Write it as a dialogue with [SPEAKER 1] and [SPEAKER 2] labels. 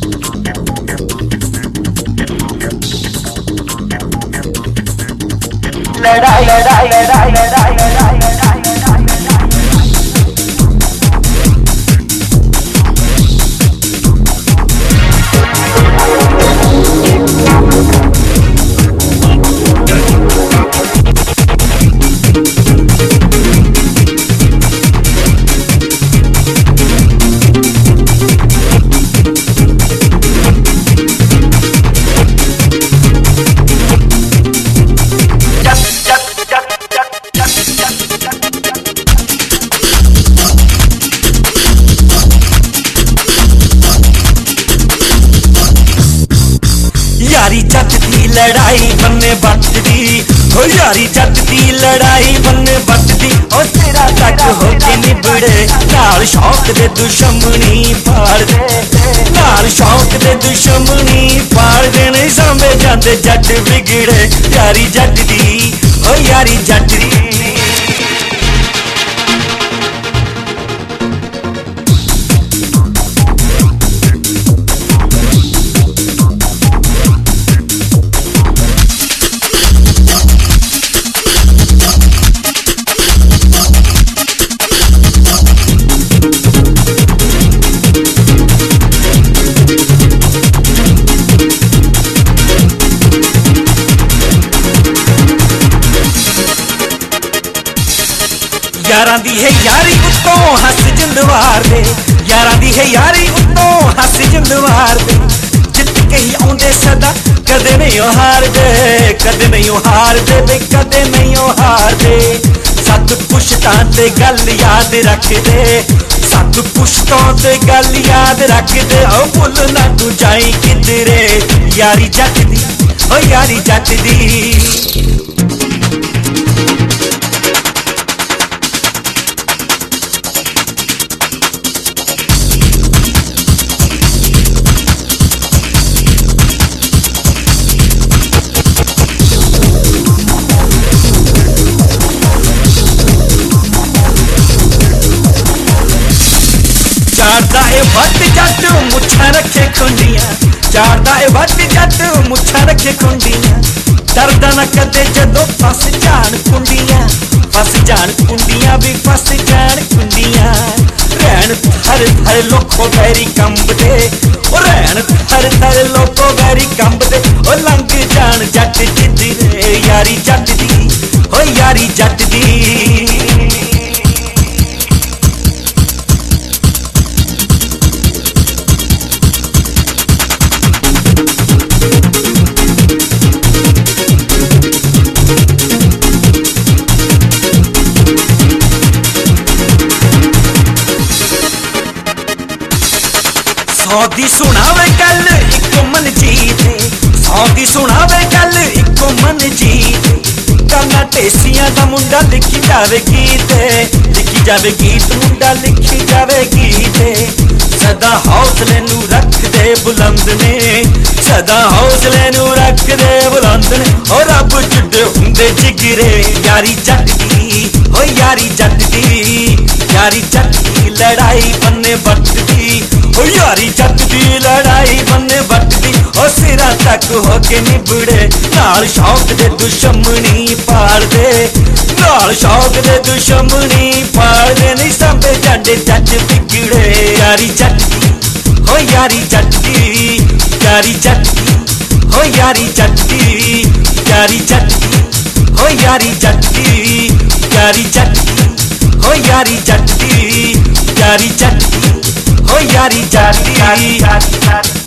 [SPEAKER 1] लड़ाई लड़ाई लड़ाई लड़ाई लड़ाई लड़ाई
[SPEAKER 2] यारी जट दी लड़ाई बन्ने बट दी हो यारी जट दी लड़ाई बन्ने बट दी ओ तेरा तक हो के निबड़े नाल शौक दे दुश्मनी फाड़ दे नाल शौक दे दुश्मनी फाड़ दे नहीं सांभे जांदे जट बिगड़े यारी जट दी ओ यारी जट दी यारां दी है यारी उत्तों हस जिंदवार दे यारां दी है यारी उत्तों हस जिंदवार दे जित के ही आउंदे सदा कदे नहीं हार दे कदे नहीं हार दे बे कदे नहीं हार दे सत पुश्तां ते गल याद रख दे सत पुश्तां ते गल याद रख दे ओ भुल ना तू जाई किधरे यारी जट दी ओ यारी जट दी चारदा ए वट जट मुछां रखे खुंडियां चारदा ए वट जट मुछां रखे खुंडियां डरदा ना कदे जदों फस जान कुंडियां भी फस जान कुंडियां रहन थर थर लोको बैरी कंब दे ओ रहन थर थर लोको बैरी कंब दे ओ लंघ जान जट जिधरे यारी जट दी ओ यारी जट दी सौदी सुनावे गल इको मन जीते सौदी सुनावे गल इको मन जीते काना टेसियां दा मुंडा लिखी जावे गीत मुंडा लिखी जावे गीत सदा हौसले नू रख दे बुलंद ने सदा हौसले नू रख दे बुलंद ने ओ रब जुड़े हुंदे जिगरे यारी जट दी ओ यारी जट दी यारी जट दी लड़ाई बन्ने बट दी ओ यारी जट दी लड़ाई बन्ने बट दी ओ सिरा तक हो के निबड़े नाल शौक दे दुश्मनी पाड़ दे नाल शौक दे दुश्मनी पाड़ दे नहीं सांभे जांदे जट बिगड़े यारी जट दी ओ यारी जट दी यारी जट दी ओ यारी जट दी यारी जट दी ओ यारी जट दी यारी जट दी ओ यारी जट दी यारी जट दी ओ यारी जट दी